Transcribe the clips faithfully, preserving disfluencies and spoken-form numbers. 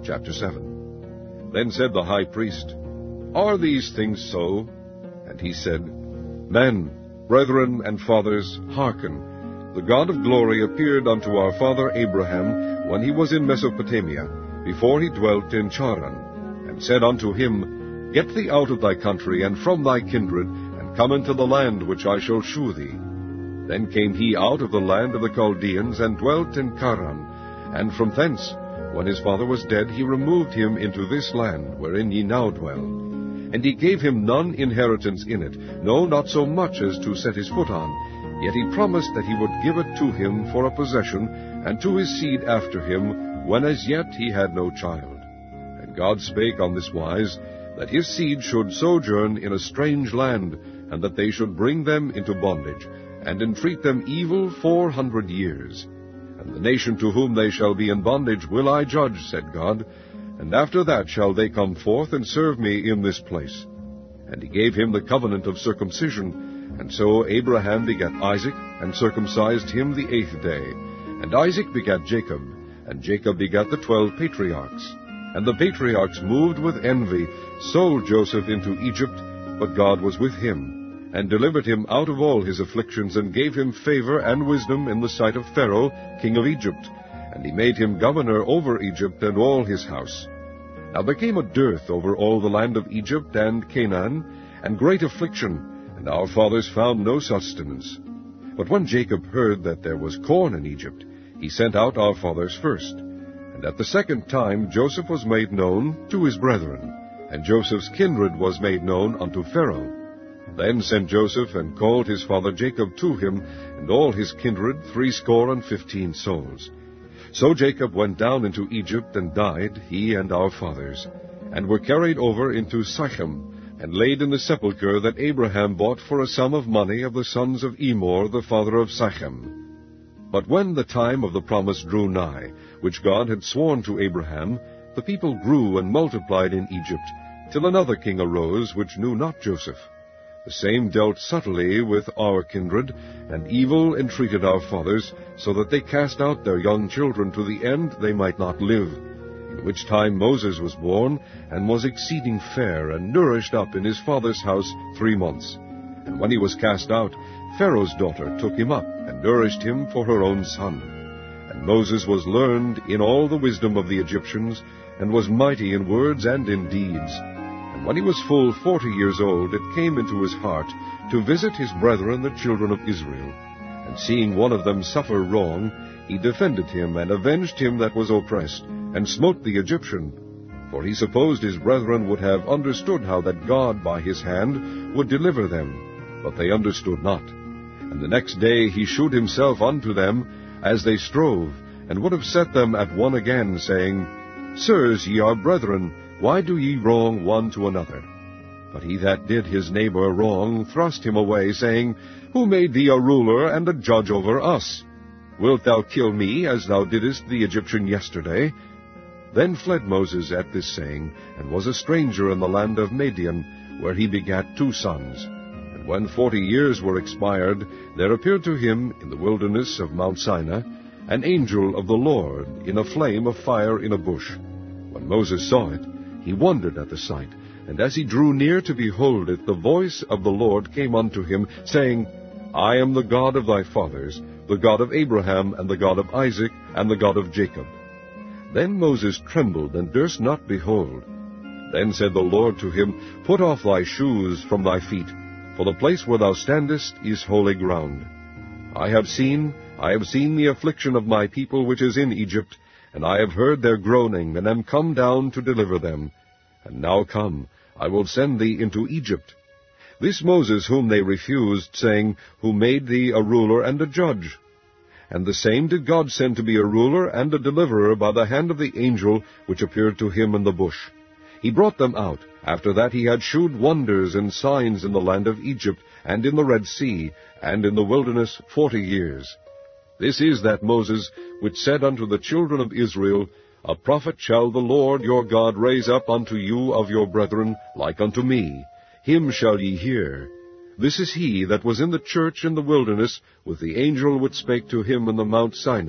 Chapter seven. Then said the high priest, Are these things so? And he said, Men, brethren, and fathers, hearken. The God of glory appeared unto our father Abraham when he was in Mesopotamia, before he dwelt in Charan, and said unto him, Get thee out of thy country, and from thy kindred, and come into the land which I shall shew thee. Then came he out of the land of the Chaldeans, and dwelt in Charan. And from thence, when his father was dead, he removed him into this land, wherein ye now dwell. And he gave him none inheritance in it, no, not so much as to set his foot on. Yet he promised that he would give it to him for a possession, and to his seed after him, when as yet he had no child. And God spake on this wise, that his seed should sojourn in a strange land, and that they should bring them into bondage, and entreat them evil four hundred years. And the nation to whom they shall be in bondage will I judge, said God, and after that shall they come forth and serve me in this place. And he gave him the covenant of circumcision. And so Abraham begat Isaac, and circumcised him the eighth day. And Isaac begat Jacob, and Jacob begat the twelve patriarchs. And the patriarchs, moved with envy, sold Joseph into Egypt, but God was with him, and delivered him out of all his afflictions, and gave him favor and wisdom in the sight of Pharaoh, king of Egypt. And he made him governor over Egypt and all his house. Now there came a dearth over all the land of Egypt and Canaan, and great affliction, and our fathers found no sustenance. But when Jacob heard that there was corn in Egypt, he sent out our fathers first. And at the second time Joseph was made known to his brethren, and Joseph's kindred was made known unto Pharaoh. Then sent Joseph, and called his father Jacob to him, and all his kindred, threescore and fifteen souls. So Jacob went down into Egypt, and died, he and our fathers, and were carried over into Shechem, and laid in the sepulchre that Abraham bought for a sum of money of the sons of Emor, the father of Shechem. But when the time of the promise drew nigh, which God had sworn to Abraham, the people grew and multiplied in Egypt, till another king arose, which knew not Joseph. The same dealt subtly with our kindred, and evil entreated our fathers, so that they cast out their young children to the end they might not live. In which time Moses was born, and was exceeding fair, and nourished up in his father's house three months. And when he was cast out, Pharaoh's daughter took him up, and nourished him for her own son. And Moses was learned in all the wisdom of the Egyptians, and was mighty in words and in deeds. When he was full forty years old, it came into his heart to visit his brethren the children of Israel. And seeing one of them suffer wrong, he defended him, and avenged him that was oppressed, and smote the Egyptian. For he supposed his brethren would have understood how that God by his hand would deliver them. But they understood not. And the next day he shewed himself unto them, as they strove, and would have set them at one again, saying, Sirs, ye are brethren, why do ye wrong one to another? But he that did his neighbor wrong thrust him away, saying, Who made thee a ruler and a judge over us? Wilt thou kill me, as thou didst the Egyptian yesterday? Then fled Moses at this saying, and was a stranger in the land of Madian, where he begat two sons. And when forty years were expired, there appeared to him in the wilderness of Mount Sinai an angel of the Lord, in a flame of fire in a bush. When Moses saw it, he wondered at the sight, and as he drew near to behold it, the voice of the Lord came unto him, saying, I am the God of thy fathers, the God of Abraham, and the God of Isaac, and the God of Jacob. Then Moses trembled, and durst not behold. Then said the Lord to him, Put off thy shoes from thy feet, for the place where thou standest is holy ground. I have seen, I have seen the affliction of my people which is in Egypt, and I have heard their groaning, and am come down to deliver them. And now come, I will send thee into Egypt. This Moses whom they refused, saying, Who made thee a ruler and a judge? And the same did God send to be a ruler and a deliverer by the hand of the angel which appeared to him in the bush. He brought them out. After that he had shewed wonders and signs in the land of Egypt, and in the Red Sea, and in the wilderness forty years. This is that Moses which said unto the children of Israel, A prophet shall the Lord your God raise up unto you of your brethren, like unto me. Him shall ye hear. This is he that was in the church in the wilderness, with the angel which spake to him in the Mount Sinai,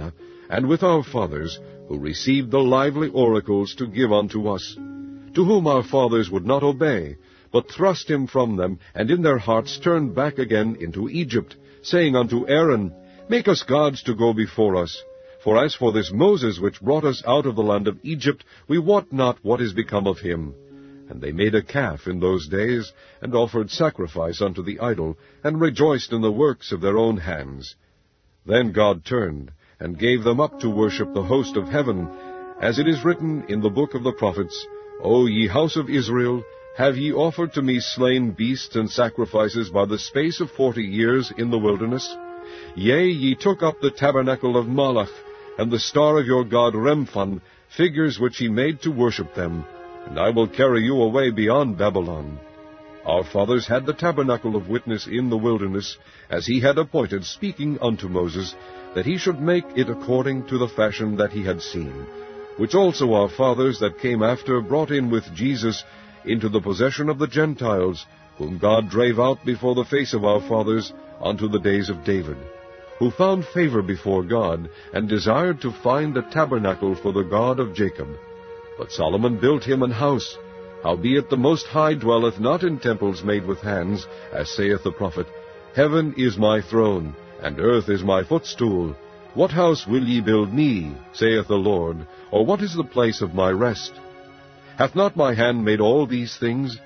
and with our fathers, who received the lively oracles to give unto us, to whom our fathers would not obey, but thrust him from them, and in their hearts turned back again into Egypt, saying unto Aaron, Make us gods to go before us. For as for this Moses, which brought us out of the land of Egypt, we wot not what is become of him. And they made a calf in those days, and offered sacrifice unto the idol, and rejoiced in the works of their own hands. Then God turned, and gave them up to worship the host of heaven, as it is written in the book of the prophets, O ye house of Israel, have ye offered to me slain beasts and sacrifices by the space of forty years in the wilderness? Yea, ye took up the tabernacle of Moloch, and the star of your god Remphan, figures which ye made to worship them, and I will carry you away beyond Babylon. Our fathers had the tabernacle of witness in the wilderness, as he had appointed, speaking unto Moses, that he should make it according to the fashion that he had seen, which also our fathers that came after brought in with Jesus into the possession of the Gentiles, whom God drave out before the face of our fathers unto the days of David, who found favor before God, and desired to find a tabernacle for the God of Jacob. But Solomon built him an house. Howbeit the Most High dwelleth not in temples made with hands, as saith the prophet, Heaven is my throne, and earth is my footstool. What house will ye build me, saith the Lord, or what is the place of my rest? Hath not my hand made all these things?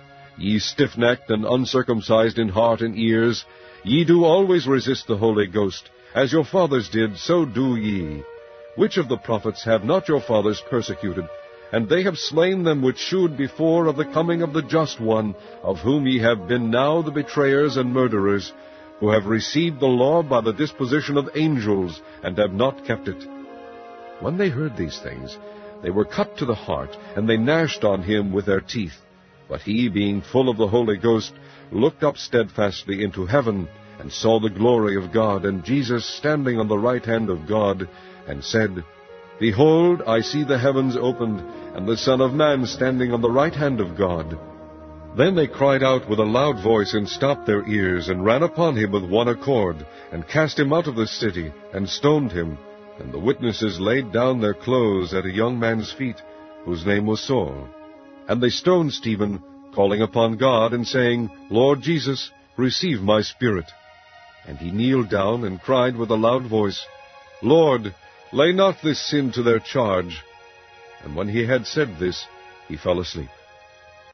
Ye stiff-necked and uncircumcised in heart and ears, ye do always resist the Holy Ghost. As your fathers did, so do ye. Which of the prophets have not your fathers persecuted? And they have slain them which shewed before of the coming of the Just One, of whom ye have been now the betrayers and murderers, who have received the law by the disposition of angels, and have not kept it. When they heard these things, they were cut to the heart, and they gnashed on him with their teeth. But he, being full of the Holy Ghost, looked up steadfastly into heaven, and saw the glory of God, and Jesus standing on the right hand of God, and said, Behold, I see the heavens opened, and the Son of Man standing on the right hand of God. Then they cried out with a loud voice, and stopped their ears, and ran upon him with one accord, and cast him out of the city, and stoned him. And the witnesses laid down their clothes at a young man's feet, whose name was Saul. And they stoned Stephen, calling upon God, and saying, Lord Jesus, receive my spirit. And he kneeled down, and cried with a loud voice, Lord, lay not this sin to their charge. And when he had said this, he fell asleep.